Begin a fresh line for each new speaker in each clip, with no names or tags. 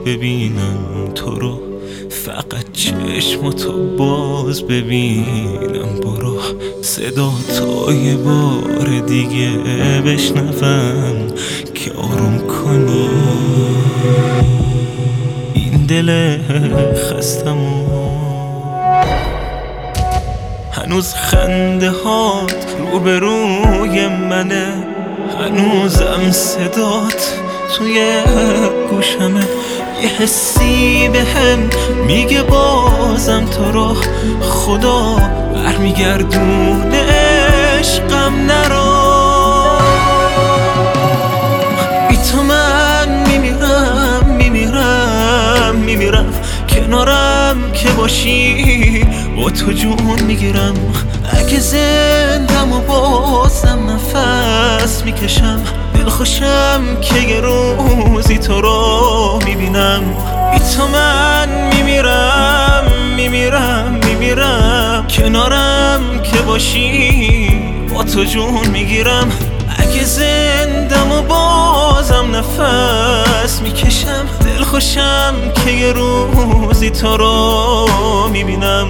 ببینم تو رو، فقط چشماتو باز ببینم. برو صدا تا یه بار دیگه بشنوم که آروم کنی این دل خستمو. هنوز خنده هات روبروی منه، هنوزم صدات توی گوشمه. یه حسی بهم میگه بازم تو رو خدا برمیگردونه عشقم نرو. بی تو من میمیرم کنارم که باشی با تو جون میگیرم. اگه زندم و بازم نفس میکشم، دلخوشم که یه روزی تو رو میبینم. بی تو من میمیرم کنارم که باشی با تو جون میگیرم. اگه زندم و بازم نفس میکشم، دلخوشم که یه روزی تو رو میبینم.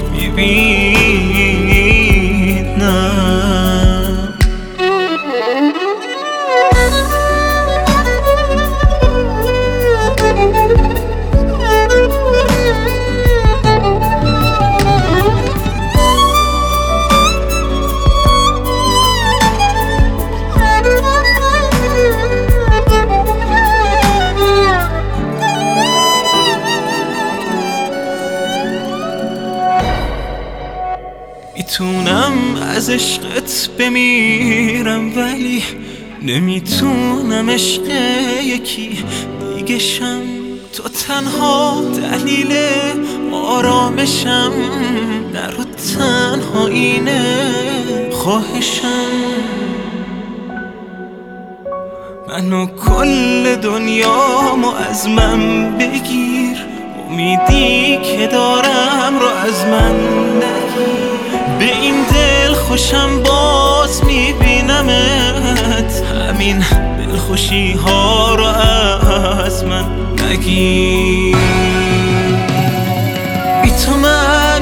میتونم از عشقت بمیرم ولی نمیتونم عشق یکی دیگه شم. تو تنها دلیل آرامشم، در و تنها اینه خواهشم. منو کل دنیامو از من بگیر، امیدی که دارم رو از من نگیر. به این دل خوشم باز میبینمت، همین دلخوشی ها رو از من نگیر. بی تو من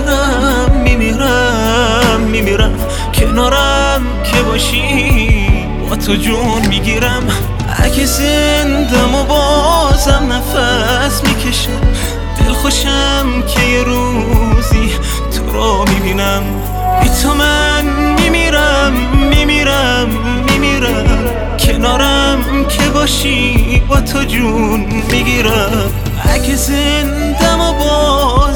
میمیرم کنارم که باشی با تو جون میگیرم. اگه زندم و بازم نفس میکشم، دلخوشم که یه روزی تو رو میبینم. بی تو من میمیرم کنارم که باشی با تو جون میگیرم. اگه زندم و